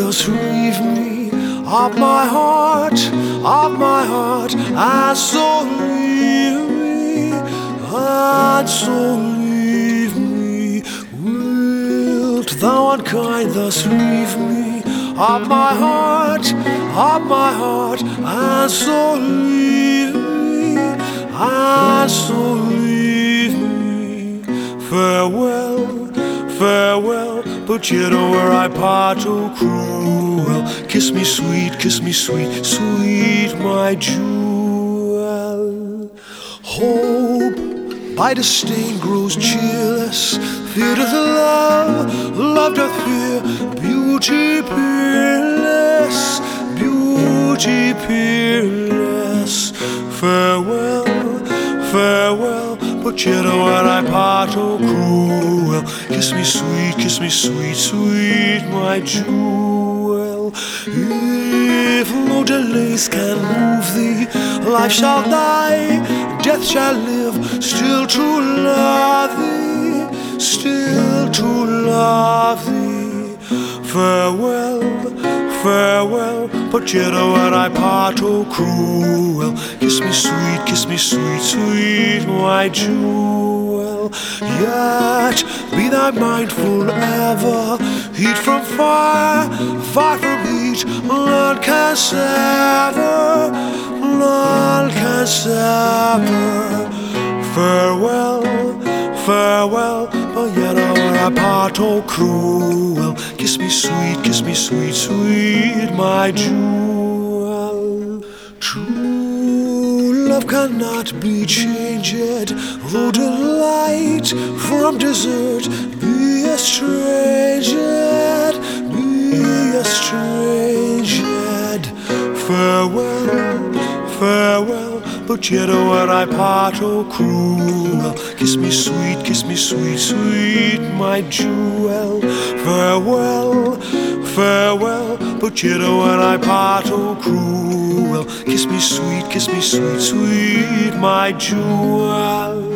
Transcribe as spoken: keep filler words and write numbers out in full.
thus leave me, of my heart, of my heart, and so leave me, and so leave me. Wilt thou unkind thus leave me, of my heart, of my heart, and so leave me, and so leave me. Farewell, farewell, but yet o'er I part, oh cruel. Kiss me sweet, kiss me sweet, sweet my jewel. Hope by disdain grows cheerless, fear doth love, love doth fear, beauty peerless, beauty peerless. Farewell, farewell, but yet when I part, oh cruel. Kiss me sweet, kiss me sweet, sweet my jewel. If no delays can move thee, life shall die, death shall live, still to love thee, still to love thee. Farewell, farewell, but yet when I part, oh cruel. Kiss me sweet, kiss me sweet, sweet my jewel. Yet be thou mindful ever, heat from fire, fire from heat, none can sever, none can sever. Farewell, farewell, but yet when I part, oh cruel. Kiss me sweet, kiss me sweet, sweet my jewel. True love cannot be changed, though delight from desert be estranged, be estranged. Farewell, farewell, but yet when I part, oh cruel. Kiss me sweet, kiss me sweet, sweet my jewel. Farewell, farewell, but yet when I part, oh cruel. Kiss me sweet, kiss me sweet, sweet my jewel.